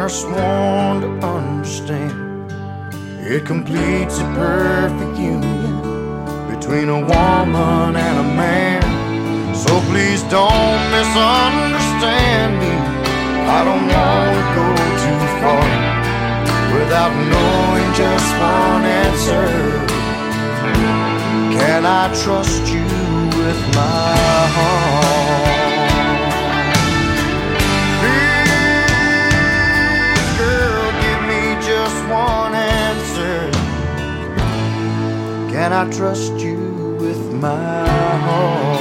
are sworn to understand. It completes a perfect union between a woman and a man. So please don't misunderstand me. I don't want to go too far without knowing just one answer. Can I trust you with my heart? Please, girl, give me just one answer. Can I trust you with my heart?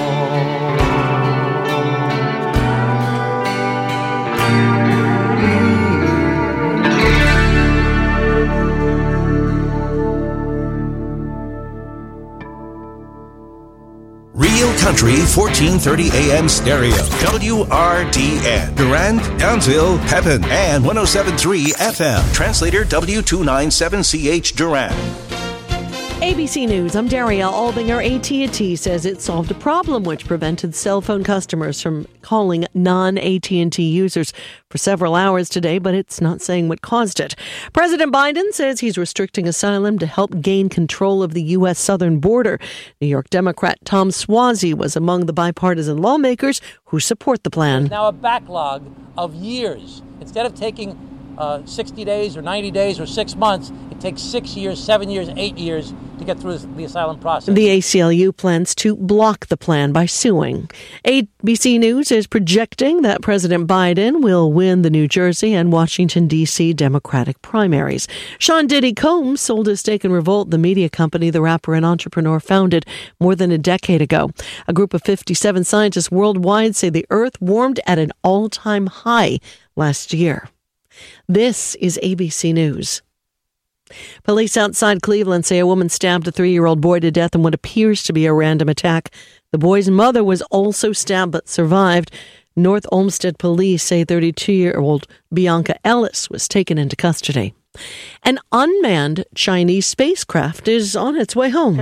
Real Country 1430 AM stereo. WRDN. Durand, Townsville, Pepin, and 107.3 FM. Translator W297CH Durand. ABC News, I'm Daria Albinger. AT&T says it solved a problem which prevented cell phone customers from calling non-AT&T users for several hours today, but it's not saying what caused it. President Biden says he's restricting asylum to help gain control of the U.S. southern border. New York Democrat Tom Suozzi was among the bipartisan lawmakers who support the plan. There's now a backlog of years. Instead of taking 60 days or 90 days or 6 months, it takes 6 years, 7 years, 8 years to get through the asylum process. The ACLU plans to block the plan by suing. ABC News is projecting that President Biden will win the New Jersey and Washington, D.C. Democratic primaries. Sean Diddy Combs sold his stake in Revolt, the media company the rapper and entrepreneur founded more than a decade ago. A group of 57 scientists worldwide say the Earth warmed at an all-time high last year. This is ABC News. Police outside Cleveland say a woman stabbed a 3-year-old boy to death in what appears to be a random attack. The boy's mother was also stabbed but survived. North Olmsted police say 32-year-old Bianca Ellis was taken into custody. An unmanned Chinese spacecraft is on its way home.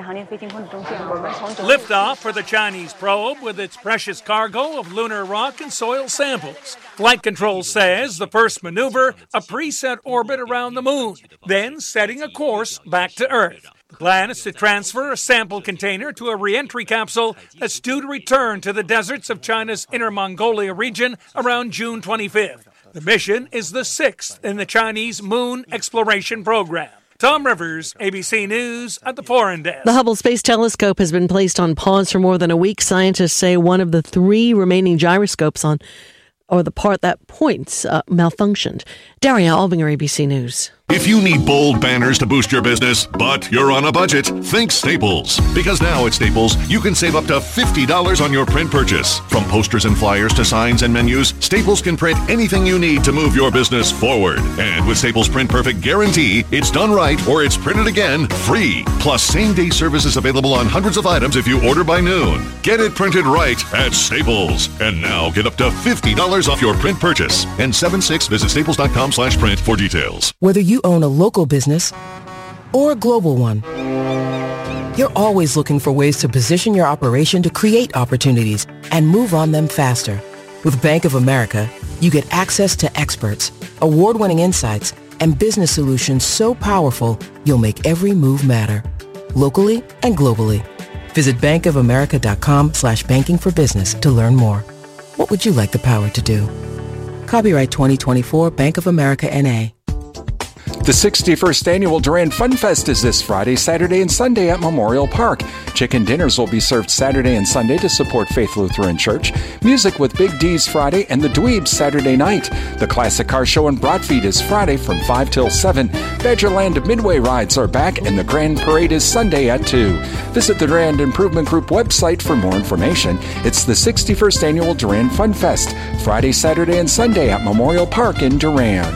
Liftoff for the Chinese probe with its precious cargo of lunar rock and soil samples. Flight Control says the first maneuver, a preset orbit around the moon, then setting a course back to Earth. The plan is to transfer a sample container to a re-entry capsule that's due to return to the deserts of China's Inner Mongolia region around June 25th. The mission is the 6th in the Chinese moon exploration program. Tom Rivers, ABC News at the Foreign Desk. The Hubble Space Telescope has been placed on pause for more than a week. Scientists say one of the 3 remaining gyroscopes or the part that points malfunctioned. Daria Albinger, ABC News. If you need bold banners to boost your business, but you're on a budget, think Staples. Because now at Staples, you can save up to $50 on your print purchase. From posters and flyers to signs and menus, Staples can print anything you need to move your business forward. And with Staples Print Perfect Guarantee, it's done right or it's printed again free. Plus, same-day service is available on hundreds of items if you order by noon. Get it printed right at Staples. And now get up to $50 off your print purchase. N76, visit staples.com/print for details. Whether you own a local business or a global one, you're always looking for ways to position your operation to create opportunities and move on them faster. With Bank of America, you get access to experts, award-winning insights, and business solutions so powerful you'll make every move matter, locally and globally. Visit bankofamerica.com/banking for business to learn more. What would you like the power to do? Copyright 2024 Bank of America N.A. The 61st Annual Durand Fun Fest is this Friday, Saturday, and Sunday at Memorial Park. Chicken dinners will be served Saturday and Sunday to support Faith Lutheran Church. Music with Big D's Friday and the Dweebs Saturday night. The Classic Car Show in Broadfeed is Friday from 5 till 7. Badgerland Midway rides are back and the Grand Parade is Sunday at 2. Visit the Durand Improvement Group website for more information. It's the 61st Annual Durand Fun Fest, Friday, Saturday, and Sunday at Memorial Park in Durand.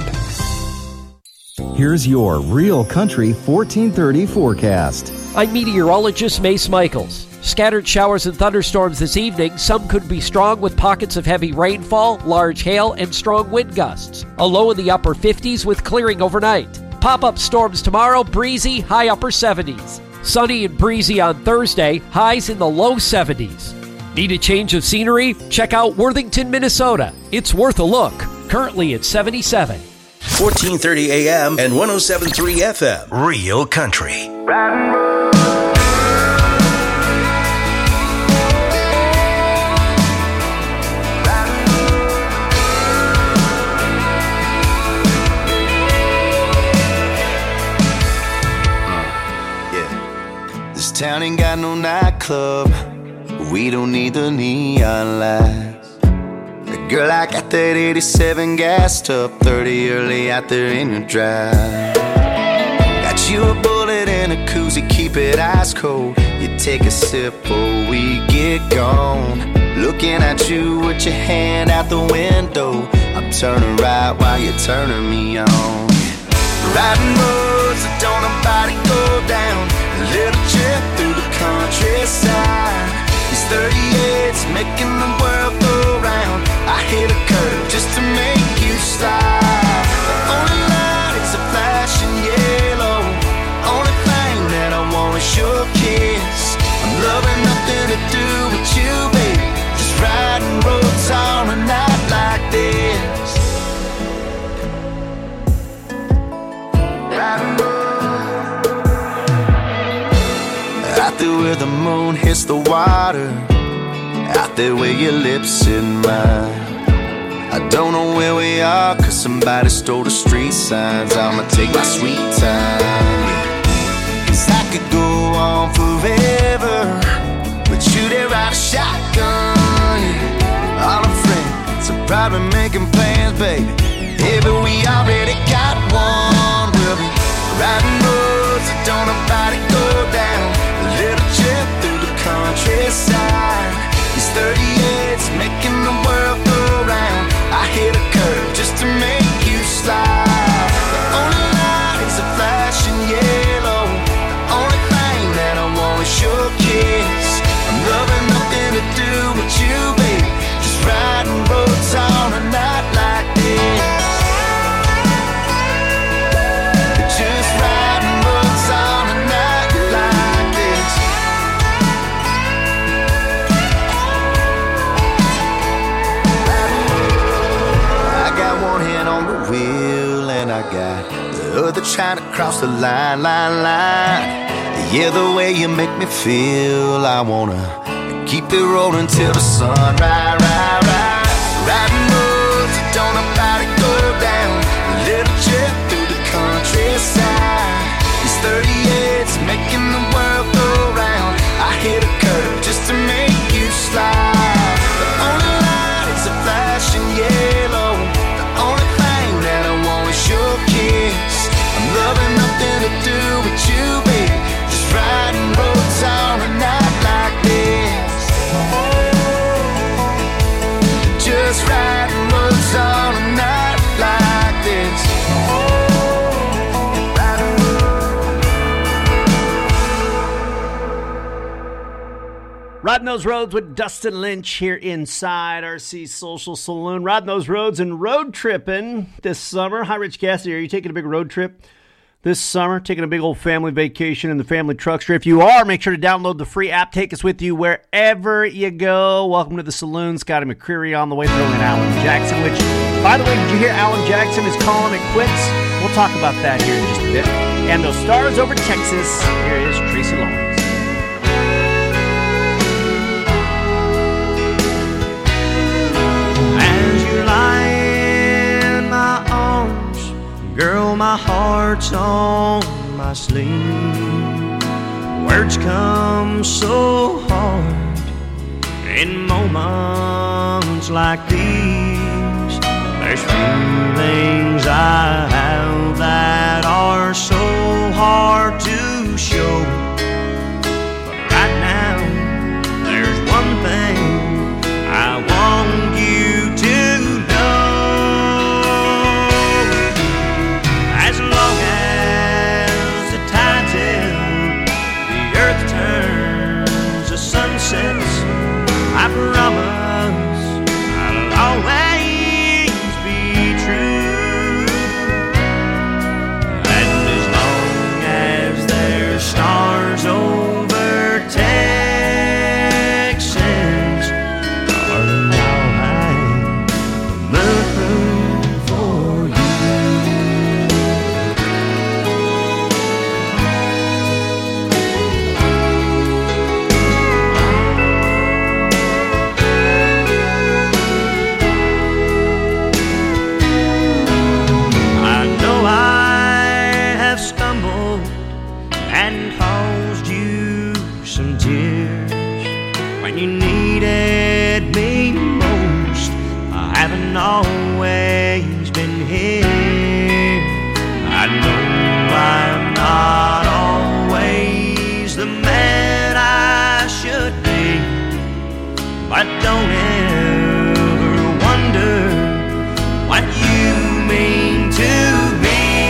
Here's your Real Country 1430 forecast. I'm meteorologist Mace Michaels. Scattered showers and thunderstorms this evening. Some could be strong with pockets of heavy rainfall, large hail, and strong wind gusts. A low in the upper 50s with clearing overnight. Pop-up storms tomorrow, breezy, high upper 70s. Sunny and breezy on Thursday, highs in the low 70s. Need a change of scenery? Check out Worthington, Minnesota. It's worth a look. Currently at 77. 1430 AM and 107.3 FM. Real Country. This town ain't got no nightclub. We don't need the neon lights. Girl, I got that 87 gassed up, 30 early out there in the drive. Got you a bullet and a koozie, keep it ice cold. You take a sip or we get gone. Looking at you with your hand out the window. I'm turning right while you're turning me on. Riding roads that don't nobody go down. A little trip through the countryside. These 38's making the world go round. I hit a curve just to make you slide. The only light is a flashing yellow. Only thing that I want is your kiss. I'm loving nothing to do with you, baby. Just riding roads on a night like this. Riding roads out there where the moon hits the water. Out there where your lips in mine. I don't know where we are, cause somebody stole the street signs. I'ma take my sweet time, yeah. Cause I could go on forever, but you there ride a shotgun, yeah. All our friends are probably making plans, baby. Yeah, but we already got one. We'll be riding roads that don't nobody go down. A little trip through the countryside. These 38's making the world go round. I hit a curve just to make you slide. The only light is a flashing yellow. The only thing that I want is your kiss. I'm loving nothing to do with you, baby. Just riding roads on a night like this. Just riding roads on a night like this. One hand on the wheel and I got the other trying to cross the line. Yeah, the way you make me feel, I wanna keep it rolling till the sun rise. Riding roads that don't nobody go down. A little trip through the countryside. These 38's making the world go round. I hit a curve just to make you slide. The only light is a flashing yellow. Only thing that I want is your kiss. I'm loving nothing to do with you, baby. Just riding roads on a night like this. Just riding roads on a night like this. Riding those roads with Dustin Lynch here inside RC Social Saloon. Riding those roads and road tripping this summer. Hi, Rich Cassidy. Are you taking a big road trip this summer? Taking a big old family vacation in the family truckster? If you are, make sure to download the free app. Take us with you wherever you go. Welcome to the saloon. Scotty McCreery on the way, throwing in Alan Jackson, which, by the way, did you hear Alan Jackson is calling it quits? We'll talk about that here in just a bit. And those stars over Texas. Here is Tracy Lawrence. Lie in my arms, girl, my heart's on my sleeve. Words come so hard in moments like these. There's feelings I have that are so hard to show. But right now, there's one thing I want you to know. As long as the tide's in, the earth turns, the sun sets, I promise I'll always be true. And as long as there's stars and caused you some tears when you needed me most. I haven't always been here. I know I'm not always the man I should be, but don't ever wonder what you mean to me.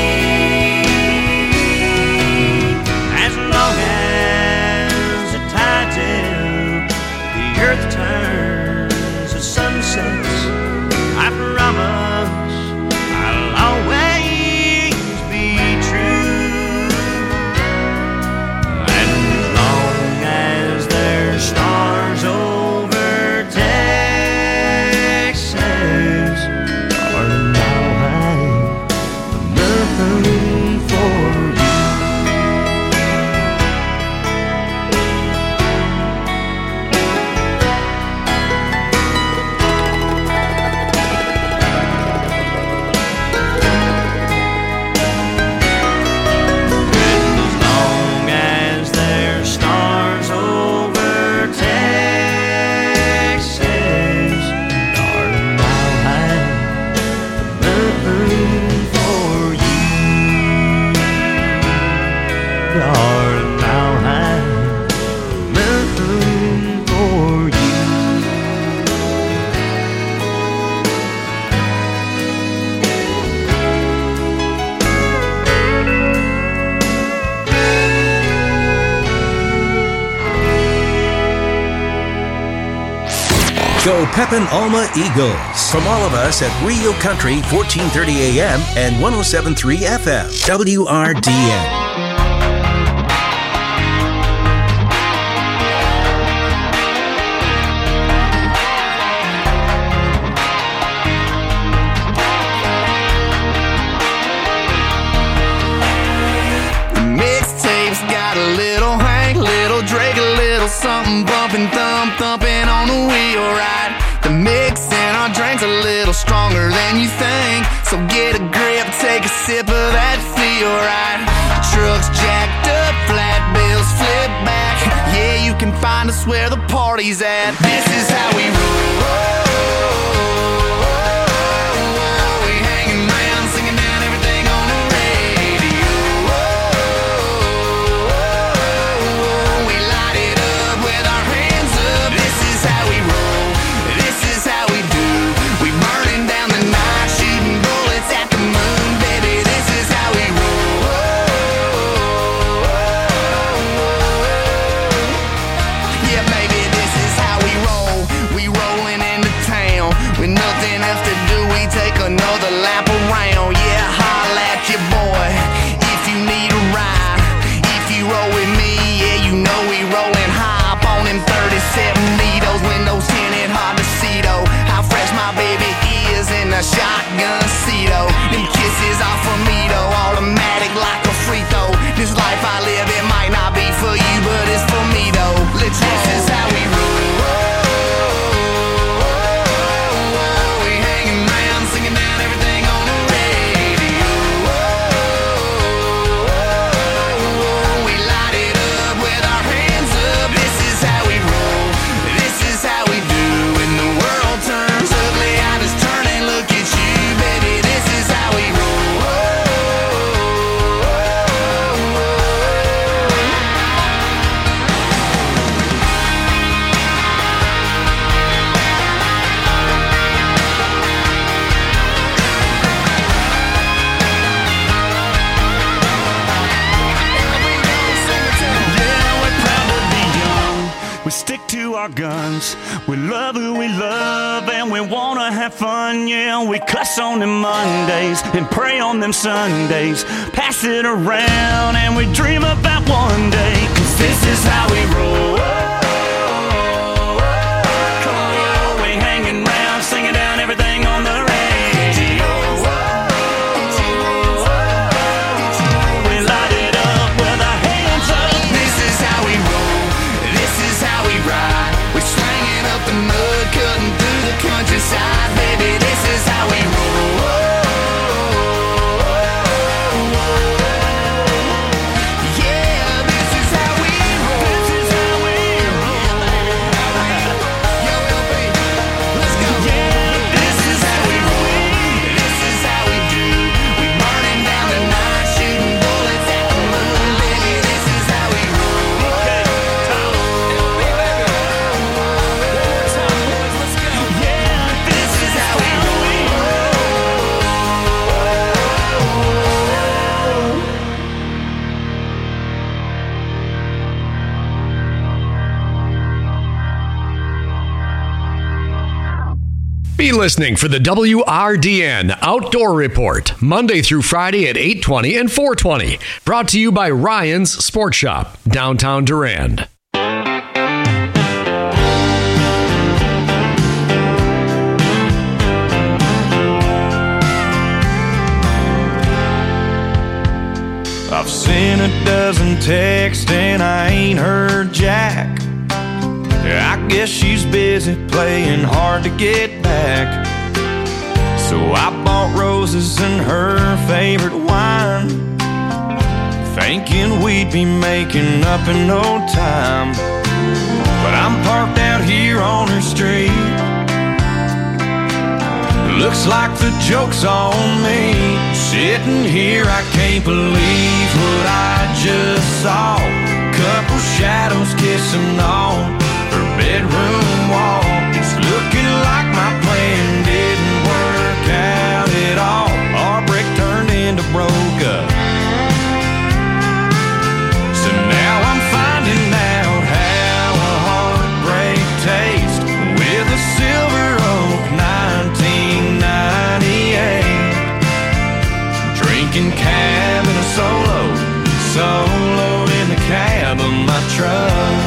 As long as the tides ebb, the earth turns, the sun sets, I promise I'll always be true. And as long as there's stars over Texas, darling, I'll hang the moon for you. As long as there's stars over Texas, darling, I'll hang the moon for you. Darling, I'll hang the moon for you. Go Pepin Alma Eagles. From all of us at Rio Country, 1430 AM and 107.3 FM. WRDN. Mixtapes got a little Hank, little Drake, a little something bumping, thumping on the wheel right. The mix in our drinks a little stronger than you think, so get a grip, take a sip of that feel right. Trucks jacked up, flat bills flip back. Yeah, you can find us where the party's at. This is how we roll. We hanging around, singing down everything on the radio. We light it up with our hands up. This is how we roll. This is how we do. We burning down the night, shooting bullets at the moon, baby. This is how we roll. Yeah, baby, this is how we roll. We rolling into town with nothing else to do. We take another lap around. Yeah, holla at your boy if you need a ride. If you roll with me, yeah, you know we rolling high up on them 37 needles. Windows tinted, hard to see though how fresh my baby is in a shotgun seat though. Them kisses are for me though, automatic like a free throw. This life I live, it might not be for you, but it's for me though. Let's roll. This is how we roll. We hanging around, singing down everything on the radio. We light it up with our hands up. This is how we roll. This is how we do. When the world turns ugly, I just turn and look at you, baby. This is how we roll. We stick to our guns, we love who we love, and we wanna have fun, yeah. We cuss on them Mondays and pray on them Sundays, pass it around and we dream about one day, 'cause this is how we roll. Come on, we hanging around, singing down everything on the radio. We light it up with our hands up. This is how we roll. This is how we ride. We're slanging up the mud, cutting through the countryside, baby. This is how we roll. Yeah, Be listening for the WRDN Outdoor Report, Monday through Friday at 8:20 and 4:20. Brought to you by Ryan's Sports Shop, downtown Durand. I've sent a dozen texts and I ain't heard Jack. I guess she's busy playing hard to get back. So I bought roses and her favorite wine, thinking we'd be making up in no time. But I'm parked out here on her street. Looks like the joke's on me. Sitting here, I can't believe what I just saw. Couple shadows kissing on her bedroom wall. It's looking like my plan didn't work out at all. Our break turned into broke up. So now I'm finding out how a heartbreak tastes with a Silver Oak 1998. Drinking cabin solo in the cab of my truck.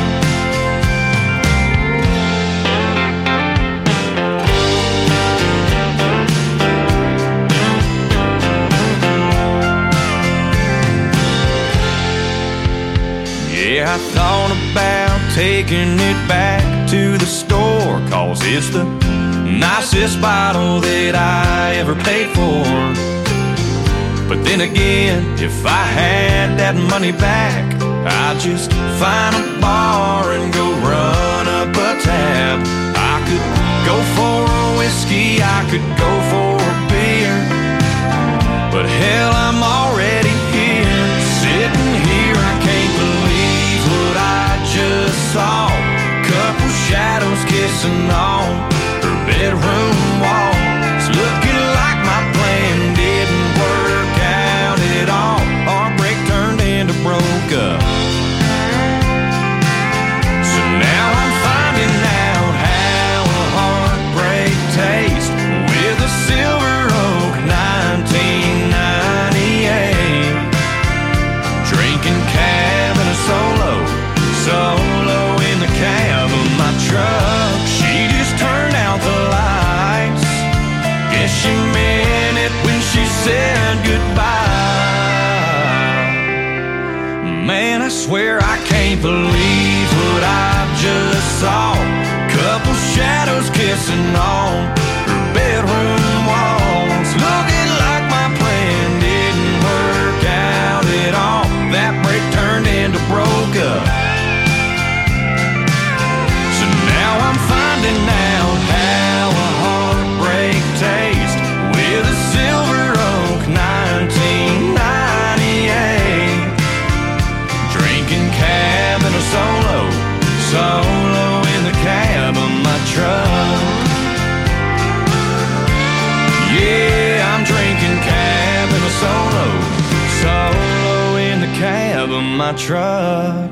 Yeah, I thought about taking it back to the store, 'cause it's the nicest bottle that I ever paid for. But then again, if I had that money back, I'd just find a bar and go run up a tab. I could go for a whiskey, I could go for a beer, but hell, I'm already here. Sitting here, I can't believe what I just saw. Couple shadows kissing on her bedroom wall. It's looking like my plan didn't work out at all. Our break turned into broke up. So now I'm finding out how a heartbreak tastes with a Silver Oak 1998. Drinking cabin solo in the cab of my truck. She just turned out the lights. Guess she meant it when she said goodbye. Man, I swear I can't believe what I just saw. Couple shadows kissing on her bedroom walls. Looking like my plan didn't work out at all. That break turned into broke up. So now I'm finding out how a heartbreak tastes with a Silver Oak 1998. Drinking cabin solo in the cab of my truck. Yeah, I'm drinking cabin solo in the cab of my truck.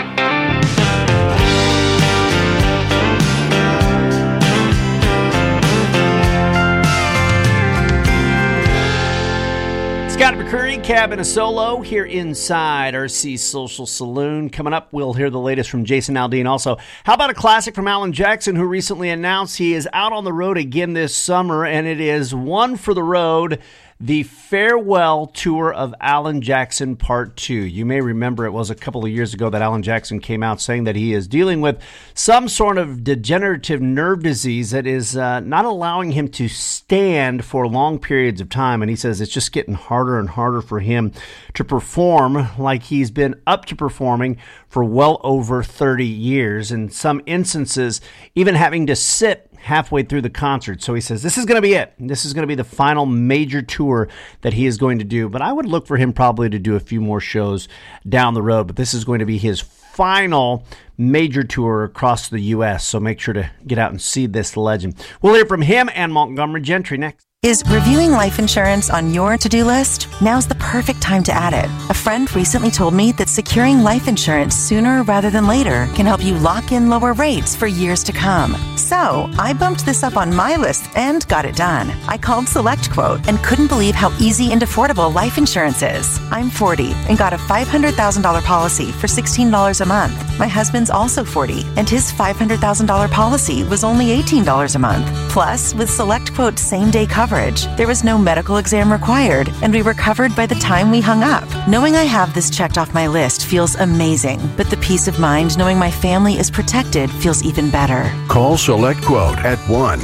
Scott McCurry, Cabin Solo, here inside RC Social Saloon. Coming up, we'll hear the latest from Jason Aldean. Also, how about a classic from Alan Jackson, who recently announced he is out on the road again this summer, and it is One for the Road, the farewell tour of Alan Jackson Part 2. You may remember it was a couple of years ago that Alan Jackson came out saying that he is dealing with some sort of degenerative nerve disease that is not allowing him to stand for long periods of time. And he says it's just getting harder and harder for him to perform like he's been up to performing for well over 30 years. In some instances, even having to sit halfway through the concert. So he says this is going to be it. This is going to be the final major tour that he is going to do. But I would look for him probably to do a few more shows down the road. But this is going to be his final major tour across the U.S. So make sure to get out and see this legend. We'll hear from him and Montgomery Gentry next. Is reviewing life insurance on your to-do list? Now's the perfect time to add it. A friend recently told me that securing life insurance sooner rather than later can help you lock in lower rates for years to come. So, I bumped this up on my list and got it done. I called SelectQuote and couldn't believe how easy and affordable life insurance is. I'm 40 and got a $500,000 policy for $16 a month. My husband's also 40 and his $500,000 policy was only $18 a month. Plus, with SelectQuote's same-day coverage, there was no medical exam required, and we were covered by the time we hung up. Knowing I have this checked off my list feels amazing, but the peace of mind knowing my family is protected feels even better. Call SelectQuote at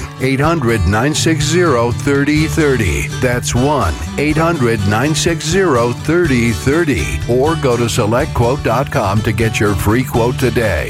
1-800-960-3030. That's 1-800-960-3030. Or go to SelectQuote.com to get your free quote today.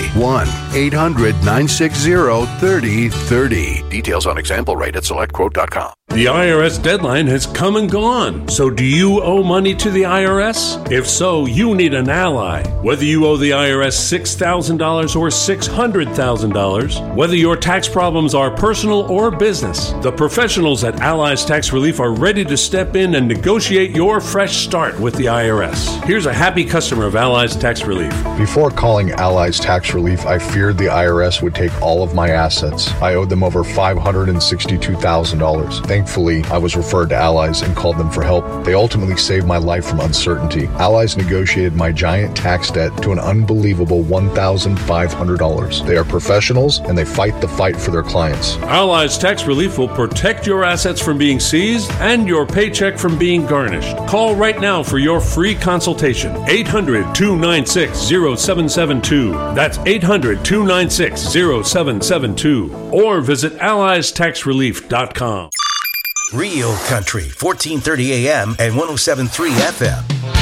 1-800-960-3030. Details on example rate at SelectQuote.com. The IRS deadline has come and gone. So do you owe money to the IRS? If so, you need an ally. Whether you owe the IRS $6,000 or $600,000, whether your tax problems are personal or business, the professionals at Allies Tax Relief are ready to step in and negotiate your fresh start with the IRS. Here's a happy customer of Allies Tax Relief. Before calling Allies Tax Relief, I feared the IRS would take all of my assets. I owed them over $562,000. Thankfully, I was referred to Allies and called them for help. They ultimately saved my life from uncertainty. Allies negotiated my giant tax debt to an unbelievable $1,500. They are professionals and they fight the fight for their clients. Allies Tax Relief will protect your assets from being seized and your paycheck from being garnished. Call right now for your free consultation. 800-296-0772. That's 800-296-0772. Or visit AlliesTaxRelief.com. Rio Country, 1430 AM and 107.3 FM.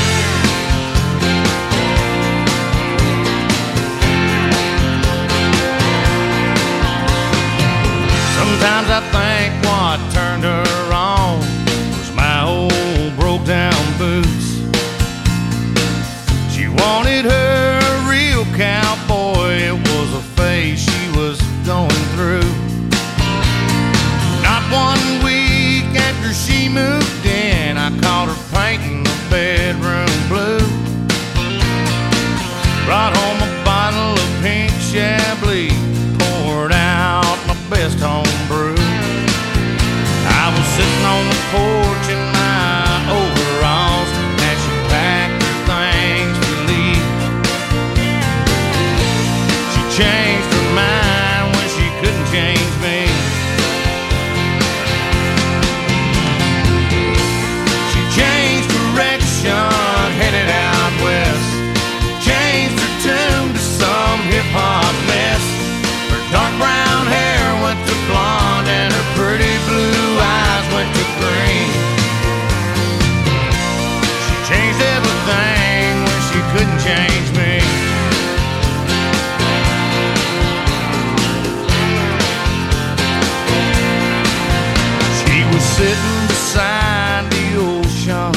Sometimes I think what turned her on was my old broke down boots. She wanted her a real cowboy, it was a phase she was going through. Not 1 week after she moved in, I caught her painting the bedroom blue. Brought home a bottle of pink Chablis, poured out my best home brew. I was sitting on the porch in my overalls as she packed her things to leave. She changed her mind when she couldn't change me. She changed direction, headed out west. Changed her tune to some hip-hop mess. Her dark brown hair went to blonde and her pretty blue eyes went to green. She changed everything when she couldn't change me. She was sitting beside the ocean,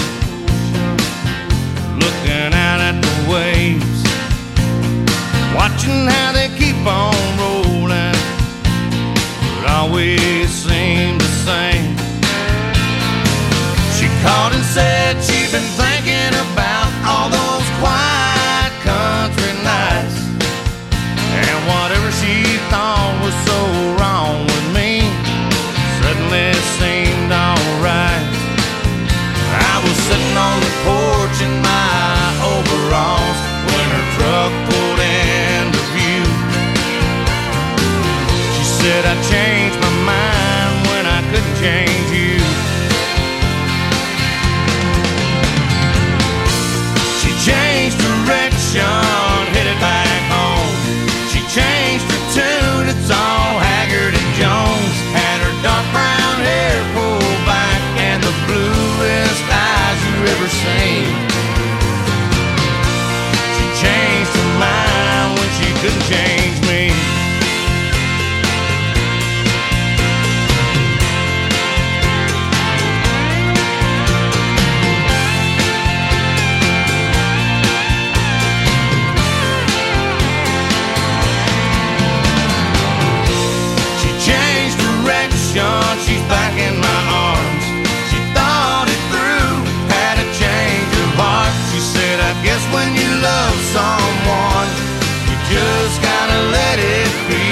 looking out at the waves, watching how they keep on rolling, but always seem the same. She called and said she'd been thinking about all those quiet country nights, and whatever she thought was so wrong with me suddenly seemed alright. I was sitting on the porch in my overalls when her truck pulled into view. She said, I changed my mind when I couldn't change you. when you love someone, you just gotta let it be.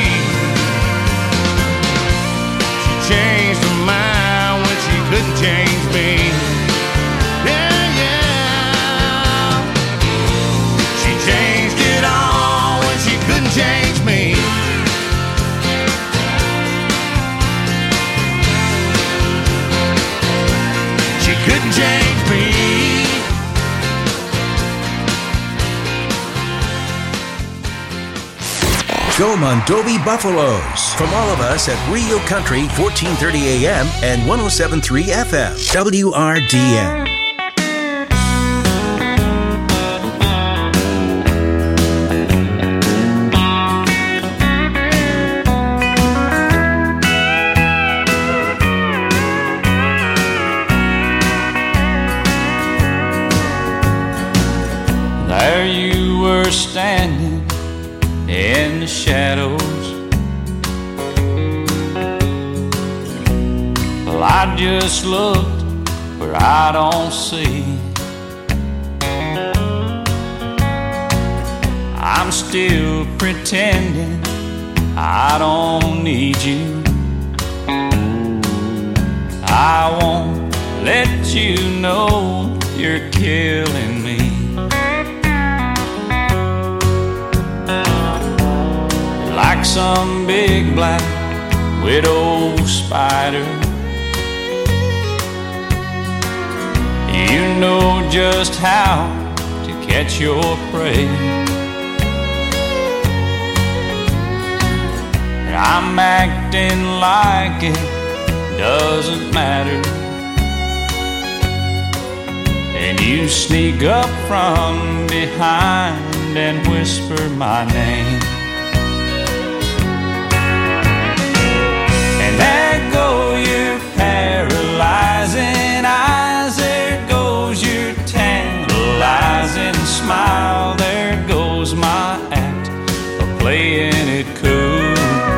She changed her mind when she couldn't change me. Yeah, yeah. She changed it all when she couldn't change me. She couldn't change me. Joe Mondovi Buffaloes. From all of us at Rio Country, 1430 AM and 107.3 FM. WRDN. There you were standing in the shadows. Well, I just looked where I don't see. I'm still pretending I don't need you. I won't let you know you're killing me. Like some big black widow spider, you know just how to catch your prey. And I'm acting like it doesn't matter, and you sneak up from behind and whisper my name. There go your paralyzing eyes, there goes your tantalizing smile, there goes my act of playing it cool.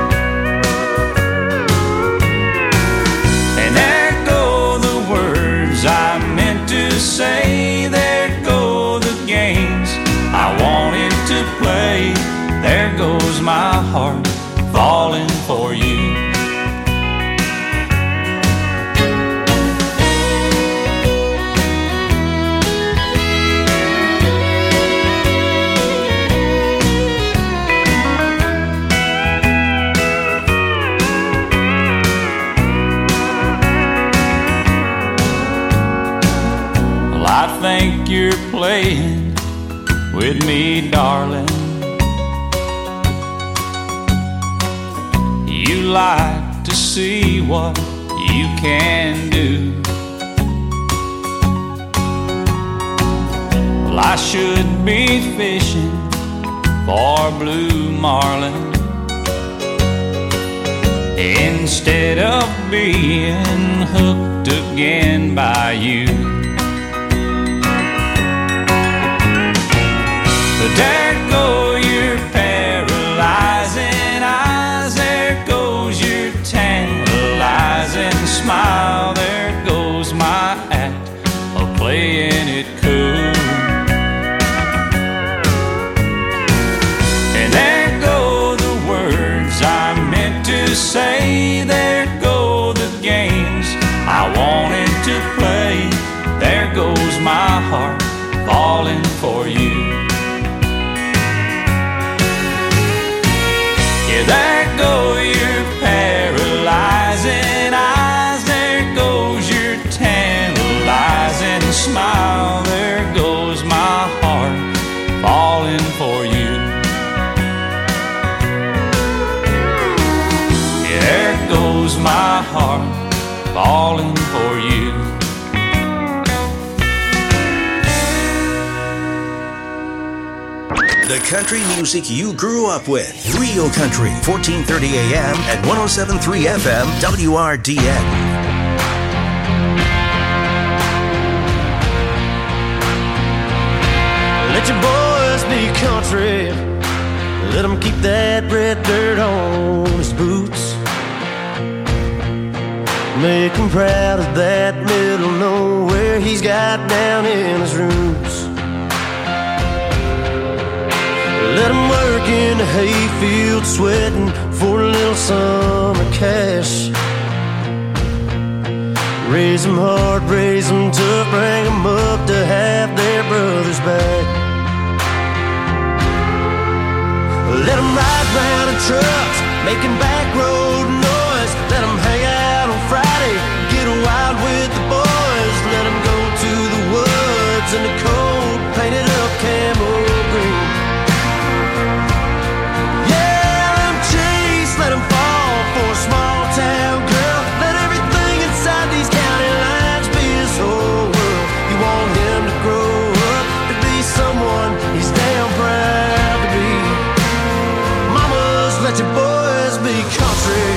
And there go the words I meant to say, there go the games I wanted to play, there goes my heart falling for you. I think you're playing with me, darling. You like to see what you can do. Well, I should be fishing for blue marlin instead of being hooked again by you. There go your paralyzing eyes, there goes your tantalizing smile, there goes my act of playing it cool. And there go the words I meant to say, there go the games I wanted to play, there goes my heart falling for you. There go your paralyzing eyes, there goes your tantalizing smile, there goes my heart falling for you. There goes my heart falling for you. The country music you grew up with. Rio Country, 1430 AM and 107.3 FM, WRDN. Let your boys be country. Let them keep that red dirt on his boots. Make him proud of that middle nowhere he's got down in his roots. in the hayfield sweating for a little summer cash. Raise them hard, raise them tough, bring them up to have their brothers back. Let them ride round in trucks, making back road noise. Let them hang out on Friday, get wild with the boys. Let them go to the woods in the cold, painted up camo green. Yeah, let them chase, let them fall for a small town girl. Let everything inside these county lines be his whole world. You want him to grow up to be someone he's damn proud to be. Mamas, let your boys be country.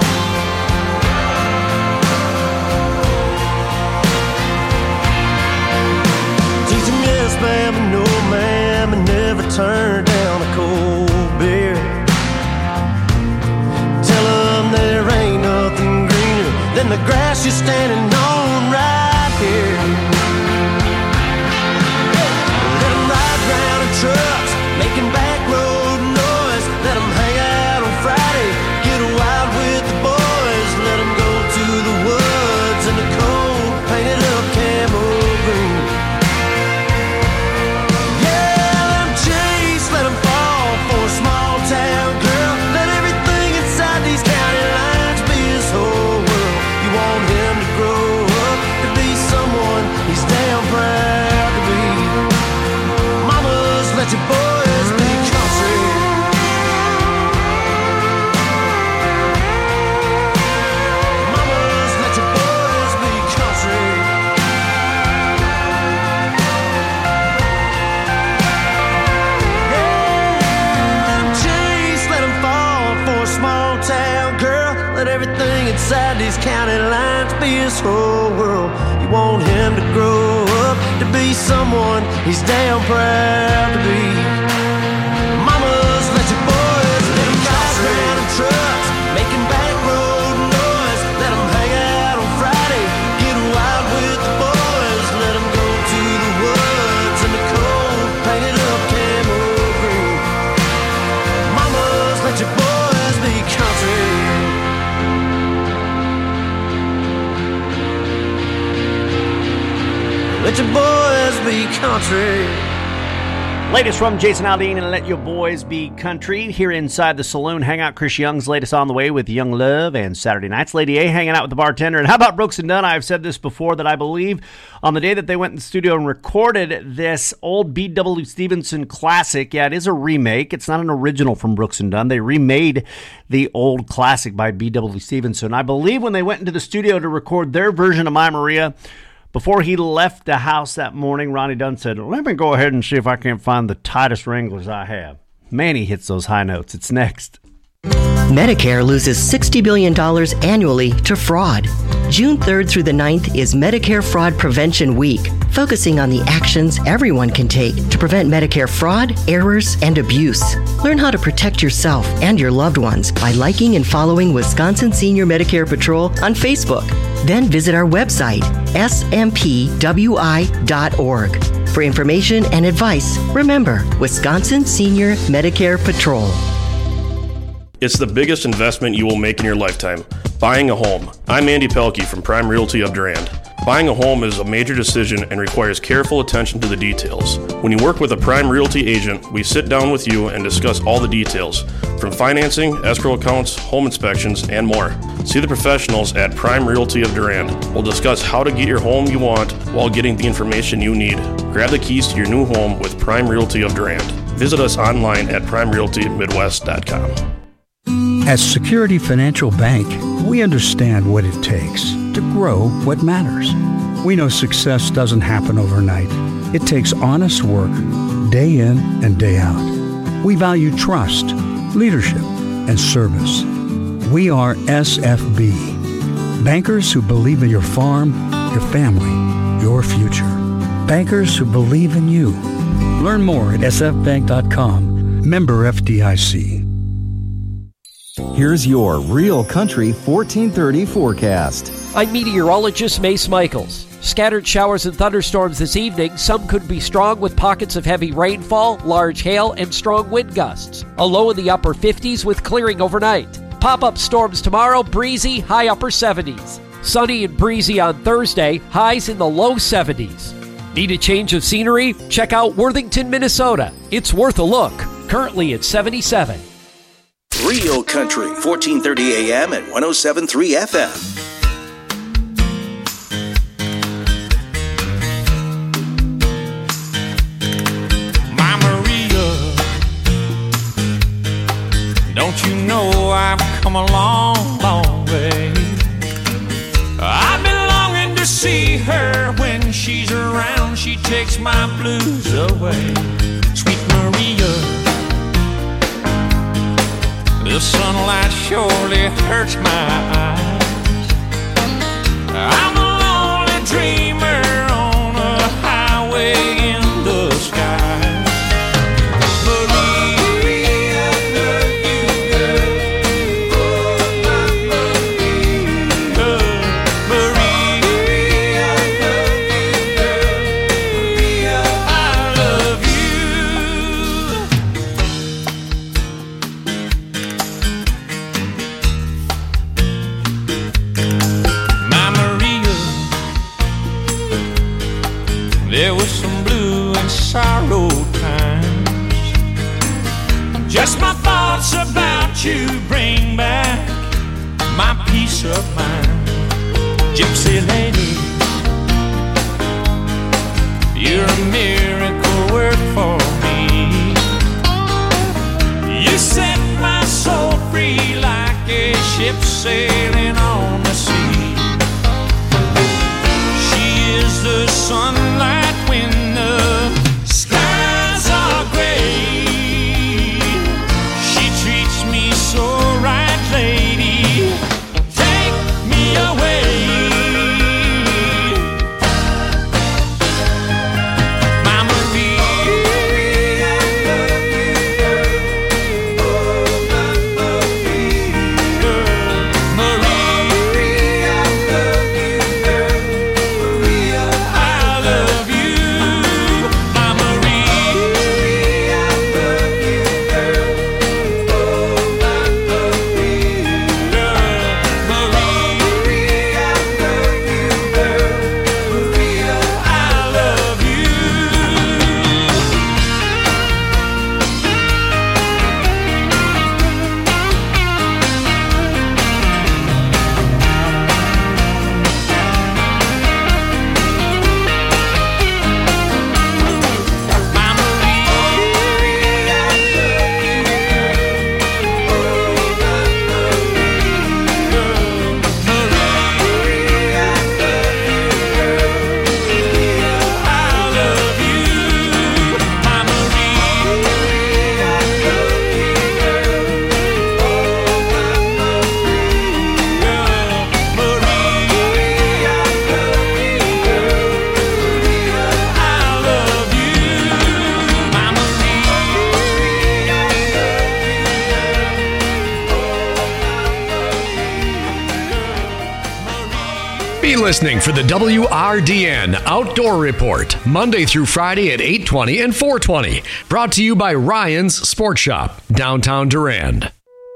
Teach them yes, ma'am, and no, ma'am, and never turn down a cold beer. Tell them there ain't nothing greener than the grass you're standing on right here. Let them ride round in trucks, making back road noise. Let them hang out on Friday, get wild with the boys. Let them go to the woods in the cold, painted up camo green. Yeah, let them chase, let them fall for a small town girl. Let everything inside these county lines be his whole world. You want him to grow up to be someone he's damn proud to be. Mamas, let your boys be country. Mamas, let your boys be country. Chase, let them fall for a small town girl. Let everything inside these county lines be his whole world. You want him to grow up to be someone he's damn proud to be. Mamas, let your boys be country. Ride round in trucks, making back road noise. Let them hang out on Friday, get wild with the boys. Let them go to the woods in the cold, painted up camo green. Mamas, let your boys be country. Let your boys be country. Latest from Jason Aldean and Let Your Boys Be Country. Here inside the saloon, Hangout. Chris Young's latest on the way with Young Love and Saturday Nights. Lady A hanging out with the bartender. And how about Brooks and Dunn? I've said this before, that I believe on the day that they went in the studio and recorded this old B.W. Stevenson classic, yeah, it is a remake. It's not an original from Brooks and Dunn. They remade the old classic by B.W. Stevenson. I believe when they went into the studio to record their version of My Maria, before he left the house that morning, Ronnie Dunn said, let me go ahead and see if I can't find the tightest Wranglers I have. Man, he hits those high notes. It's next. Medicare loses $60 billion annually to fraud. June 3rd through the 9th is Medicare Fraud Prevention Week, focusing on the actions everyone can take to prevent Medicare fraud, errors, and abuse. Learn how to protect yourself and your loved ones by liking and following Wisconsin Senior Medicare Patrol on Facebook. Then visit our website, smpwi.org. For information and advice, remember, Wisconsin Senior Medicare Patrol. It's the biggest investment you will make in your lifetime, buying a home. I'm Andy Pelkey from Prime Realty of Durand. Buying a home is a major decision and requires careful attention to the details. When you work with a Prime Realty agent, we sit down with you and discuss all the details, from financing, escrow accounts, home inspections, and more. See the professionals at Prime Realty of Durand. We'll discuss how to get your home you want while getting the information you need. Grab the keys to your new home with Prime Realty of Durand. Visit us online at primerealtymidwest.com. At Security Financial Bank, we understand what it takes to grow what matters. We know success doesn't happen overnight. It takes honest work, day in and day out. We value trust, leadership, and service. We are SFB, bankers who believe in your farm, your family, your future. Bankers who believe in you. Learn more at sfbank.com. Member FDIC. Here's your Real Country 1430 forecast. I'm meteorologist Mace Michaels. Scattered showers and thunderstorms this evening. Some could be strong with pockets of heavy rainfall, large hail, and strong wind gusts. A low in the upper 50s with clearing overnight. Pop-up storms tomorrow, breezy, high upper 70s. Sunny and breezy on Thursday, highs in the low 70s. Need a change of scenery? Check out Worthington, Minnesota. It's worth a look. Currently at 77. Real Country, 1430 AM and 107.3 FM. Don't you know I've come a long, long way? I've been longing to see her. When she's around, she takes my blues away. Sweet Maria, the sunlight surely hurts my eyes. I'm a lonely dreamer on a highway in the sky. There was some blue and sorrow times. Just my thoughts about you bring back my peace of mind. Gypsy lady, you're a miracle work for me. You set my soul free like a ship sailing on the sea. She is the sunlight when the skies are gray. She treats me so right, lady. Take me away. My Maria, Listening for the WRDN Outdoor Report, Monday through Friday at 8:20 and 4:20. Brought to you by Ryan's Sport Shop, downtown Durand.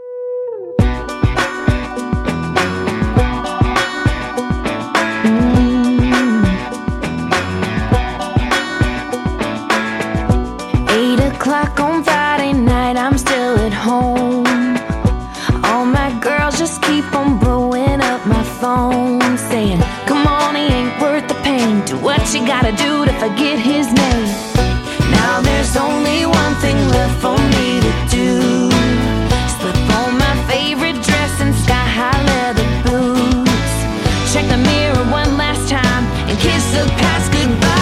On Friday night, I'm still at home. All my girls just keep on blowing up my phone, saying, come on, he ain't worth the pain. Do what you gotta do to forget his name. Now there's only one thing left for me to do. Slip on my favorite dress and sky-high leather boots. Check the mirror one last time and kiss the past goodbye.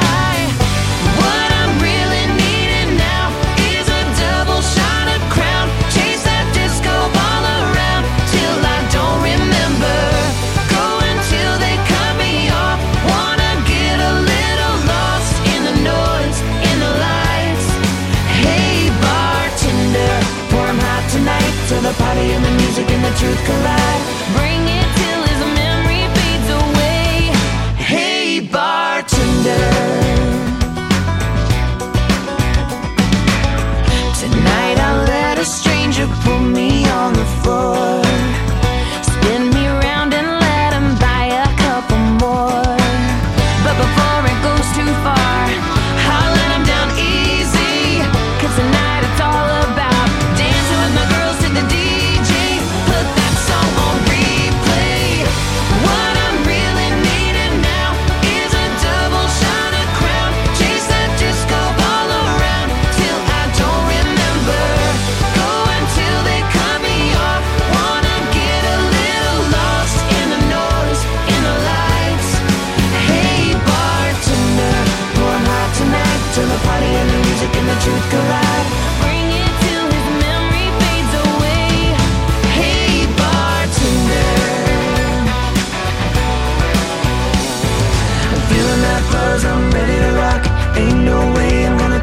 The party and the music and the truth collide. Bring it till his memory fades away. Hey,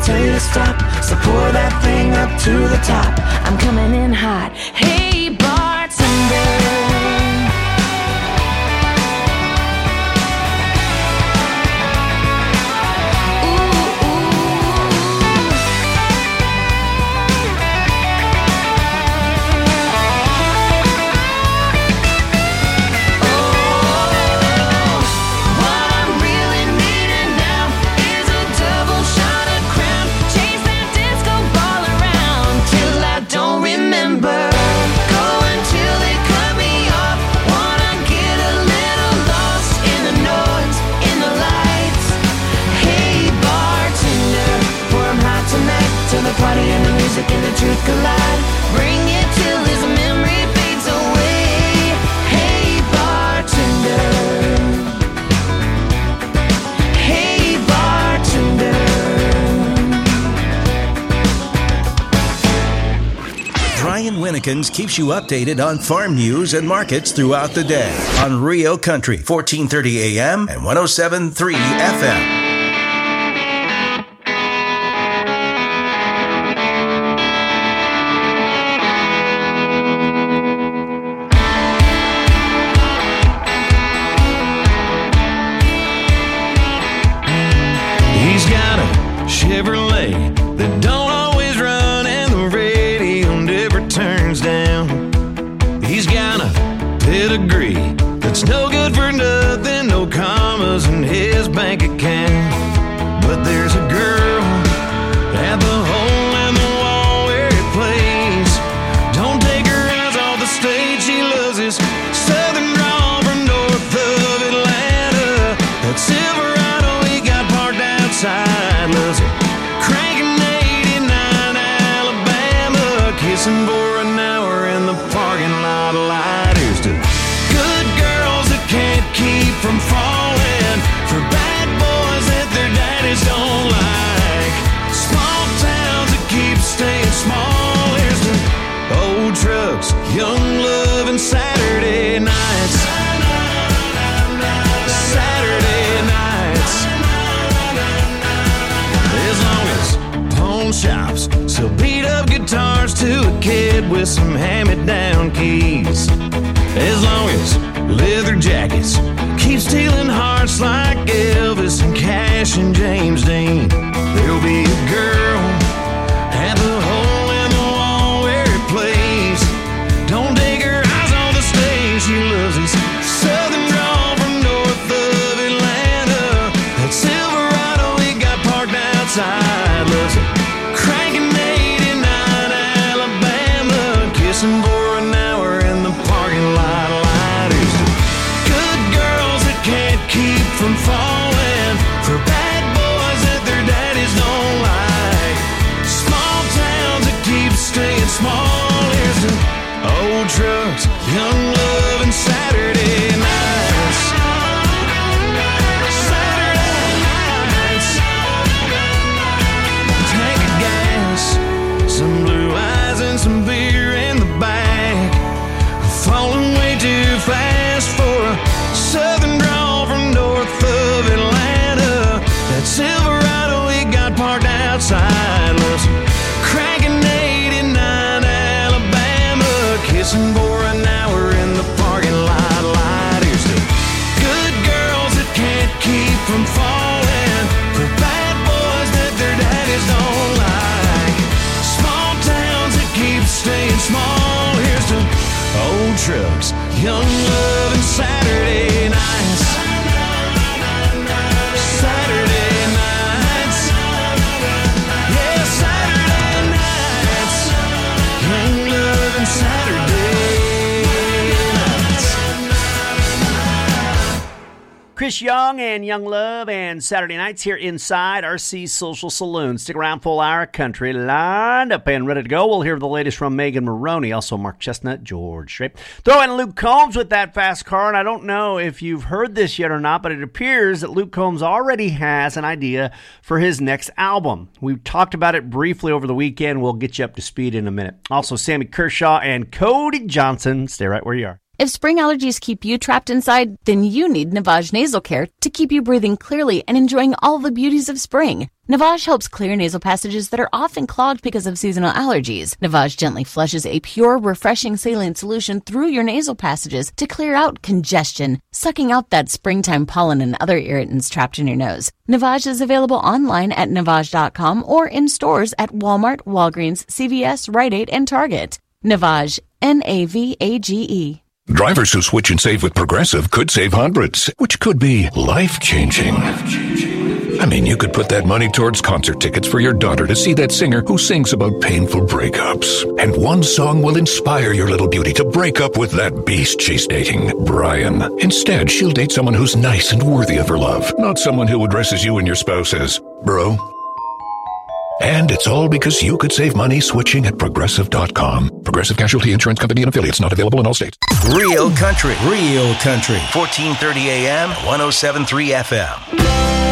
tell you to stop. So pour that thing up to the top. I'm coming in hot. Hey, bartender. Party and the music and the truth collide. Bring it till this memory fades away. Hey, bartender. Hey, bartender. Brian Winnekins keeps you updated on farm news and markets throughout the day on Rio Country, 1430 AM and 107.3 FM. Chevrolet that don't always run and the radio never turns down. He's got a pedigree that's no good for nothing, no commas in his bank account. But there's a girl at the hole in the wall where he plays. Don't take her eyes off the stage, she loves his southern drawl from north of Atlanta. That Silverado he got parked outside, loves it. Kissing for an hour in the parking lot light. Here's to good girls that can't keep from falling for bad boys that their daddies don't like. Small towns that keep staying small. Here's to old trucks, young love, and Saturday nights. Saturday nights. As long as pawn shops sell beat up guitars to a kid with some hand-me-down keys. As long as leather jackets keep stealing hearts like Elvis and Cash and James Dean, there'll be a girl at the hole in the wall where he plays. Don't take her eyes on the stage, she loves his southern drawl from north of Atlanta. That Silverado he got parked outside, loves it. Kissing for an hour in the parking lot light. Here's to good girls that can't keep from falling for bad boys that their daddies don't like. Small towns that keep staying small. Here's to old trucks, young love, and Saturday nights. Saturday nights. Tank of gas, some blue eyes and some beer in the back. Falling way too fast for a southern drawl from north of Atlanta. That Silverado he got parked outside, loves cranking 89 Alabama. Kissing for an hour in the parking lot light. Here's to good girls that can't keep from falling for bad boys that their daddies don't like. Small towns that keep staying small. Here's to old trucks, young love, and Saturday nights. Saturday nights. Yeah, Saturday nights. Young love and Saturday nights. Chris Young and Young Love and Saturday Nights here inside RC Social Saloon. Stick around, full hour country lined up and ready to go. We'll hear the latest from Megan Maroney, also Mark Chestnut, George Strait. Throw in Luke Combs with that fast car, and I don't know if you've heard this yet or not, but it appears that Luke Combs already has an idea for his next album. We talked about it briefly over the weekend. We'll get you up to speed in a minute. Also, Sammy Kershaw and Cody Johnson. Stay right where you are. If spring allergies keep you trapped inside, then you need Navage Nasal Care to keep you breathing clearly and enjoying all the beauties of spring. Navage helps clear nasal passages that are often clogged because of seasonal allergies. Navage gently flushes a pure, refreshing saline solution through your nasal passages to clear out congestion, sucking out that springtime pollen and other irritants trapped in your nose. Navage is available online at Navage.com or in stores at Walmart, Walgreens, CVS, Rite Aid, and Target. Navage, Navage. Drivers who switch and save with Progressive could save hundreds, which could be life-changing. I mean, you could put that money towards concert tickets for your daughter to see that singer who sings about painful breakups. And one song will inspire your little beauty to break up with that beast she's dating, Brian. Instead, she'll date someone who's nice and worthy of her love, not someone who addresses you and your spouse as bro. And it's all because you could save money switching at Progressive.com. Progressive Casualty Insurance Company and Affiliates, not available in all states. Real Country. 1430 AM, 107.3 FM.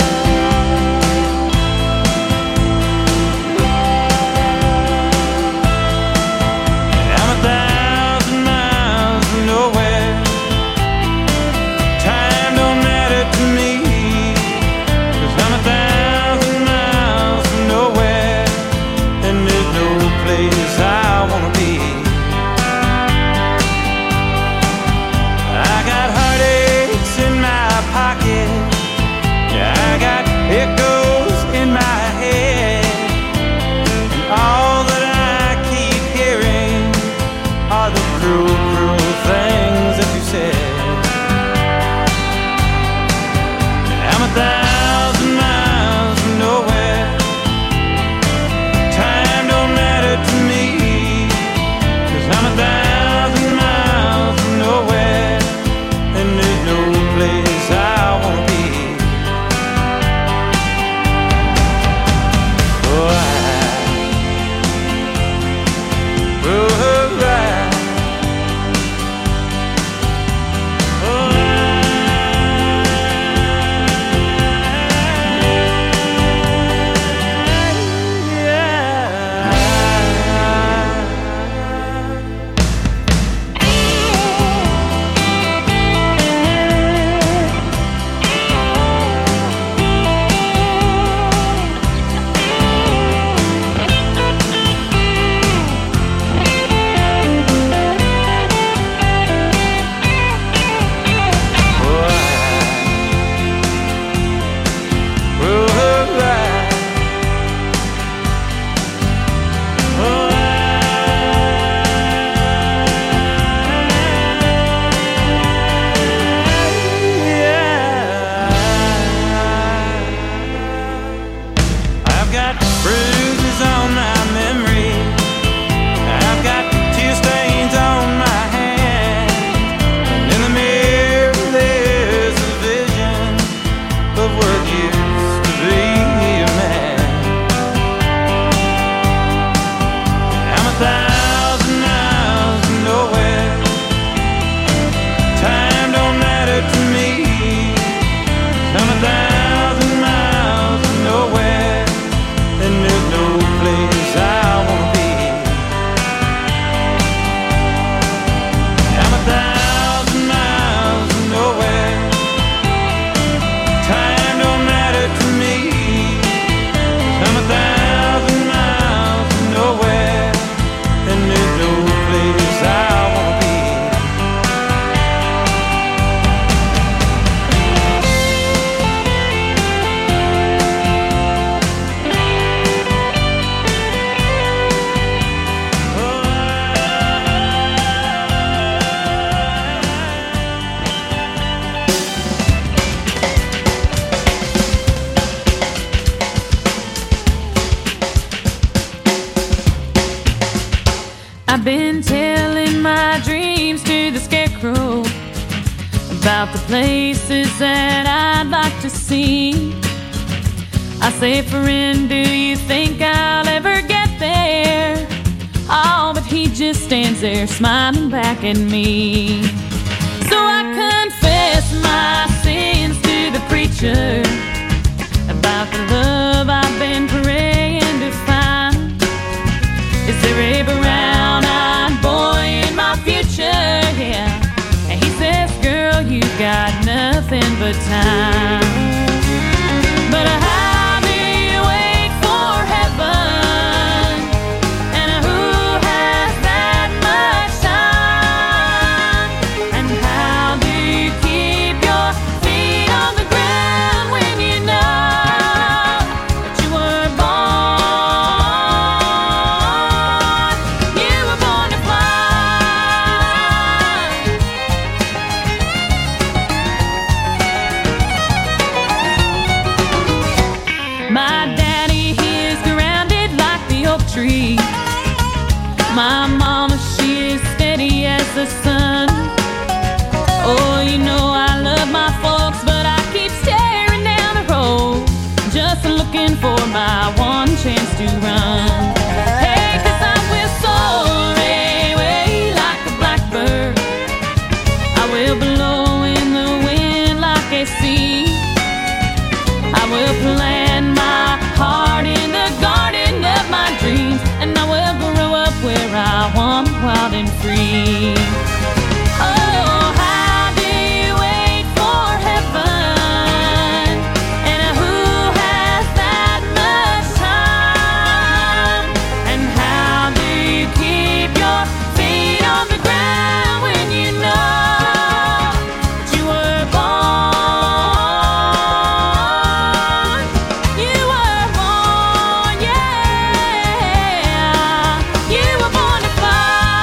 I've been telling my dreams to the scarecrow about the places that I'd like to see. I say, friend, do you think I'll ever get there? Oh, but he just stands there smiling back at me. So I confess my sins to the preacher about the love I've been praying to find. Is there a brown-eyed boy in my future? Yeah, good time. But how do you wait for heaven? And who has that much time? And how do you keep your feet on the ground when you know that you were born? You were born to fly. My daddy, he is grounded like the oak tree. My mama, she is steady as the sun. Oh, you know I love my folks, but I keep staring down the road, just looking for my one chance to run. Hey, 'cause I will soar away like a blackbird. I will blow in the wind like a sea. I will plant my heart in the garden of my dreams, and I will grow up where I want, wild and free. Oh, how do you wait for heaven? And who has that much time? And how do you keep your feet on the ground when you know that you were born? You were born, yeah. You were born to fly.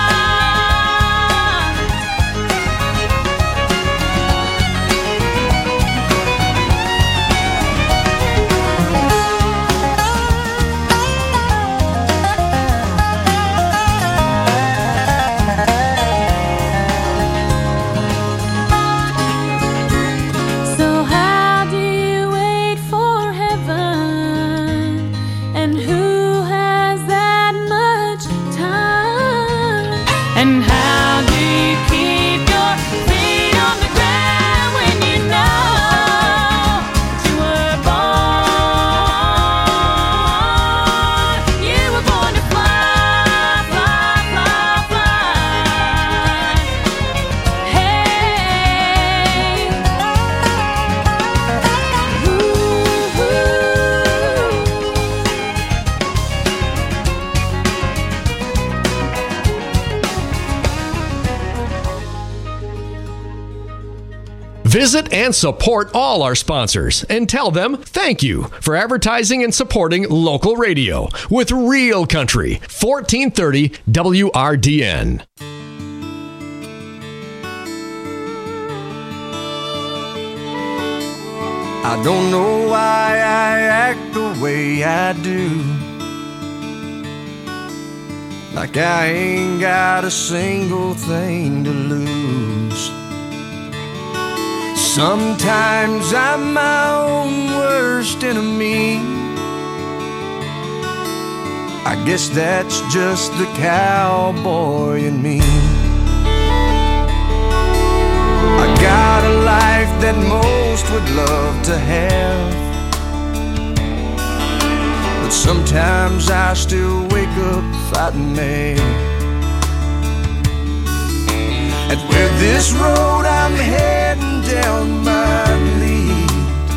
So how do you wait for heaven? And who has that much time? And how do you keep your feet on the ground when you know that you were born? You were born to fly, fly, fly, fly. Hey. Visit and support all our sponsors and tell them thank you for advertising and supporting local radio with Real Country, 1430 WRDN. I don't know why I act the way I do, like I ain't got a single thing to lose. Sometimes I'm my own worst enemy. I guess that's just the cowboy in me. I got a life that most would love to have, but sometimes I still wake up fighting mad. And where this road I'm heading down might lead,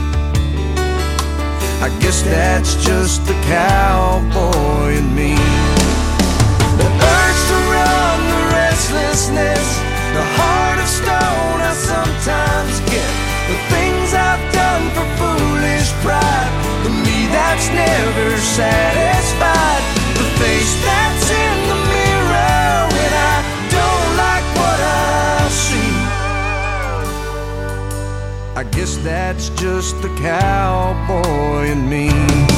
I guess that's just the cowboy in me. The urge to run, the restlessness, the heart of stone I sometimes get, the things I've done for foolish pride, the me that's never satisfied, the face that's in the mirror when I don't like what I see. I guess that's just the cowboy in me.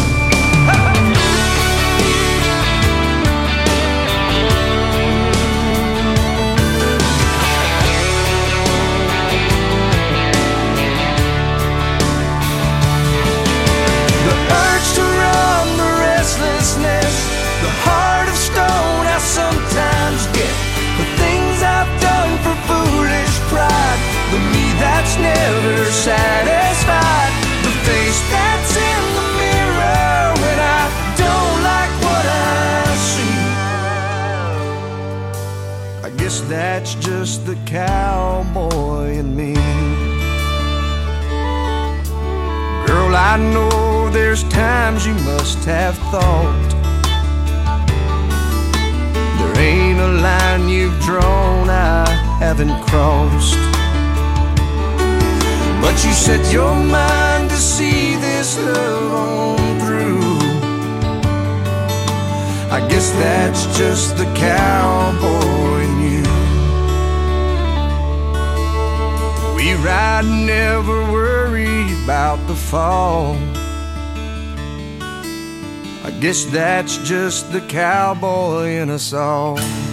The urge to run, the restlessness, the heart of stone I sometimes get, the things I've done for foolish pride, the me that's never satisfied, the face that's in the mirror when I don't like what I see. I guess that's just the cowboy in me. Girl, I know there's times you must have thought there ain't a line you've drawn I haven't crossed. But you set your mind to see this love on through. I guess that's just the cowboy in you. We ride and never worry about the fall. I guess that's just the cowboy in us all.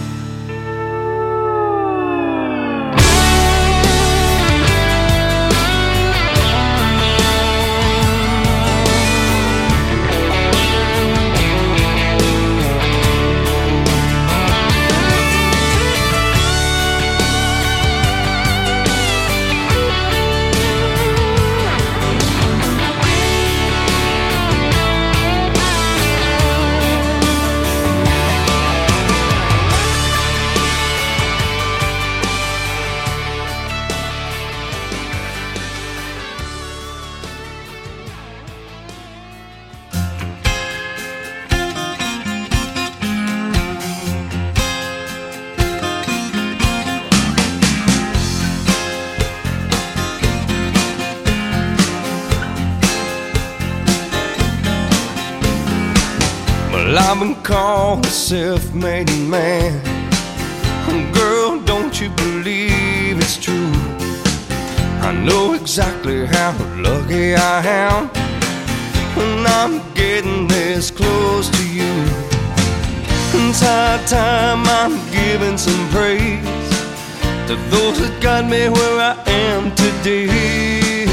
I've been called a self-made man. Girl, don't you believe it's true? I know exactly how lucky I am when I'm getting this close to you. It's high time I'm giving some praise to those that got me where I am today.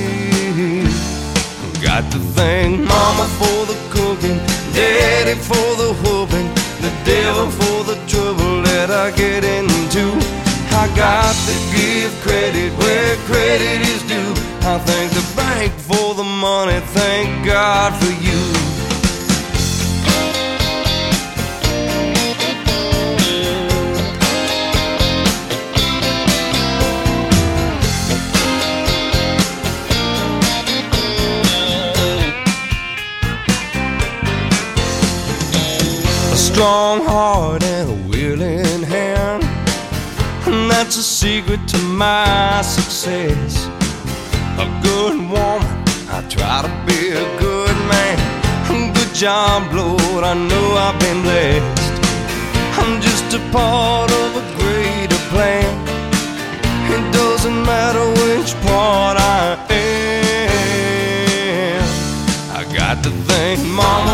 Got to thank Mama for the cooking, Daddy for the whooping, the devil for the trouble that I get into. I got to give credit where credit is due. I thank the bank for the money, thank God for you. Strong heart and a willing hand, and that's a secret to my success. A good woman, I try to be a good man. Good job, Lord, I know I've been blessed. I'm just a part of a greater plan. It doesn't matter which part I am. I got to thank Mama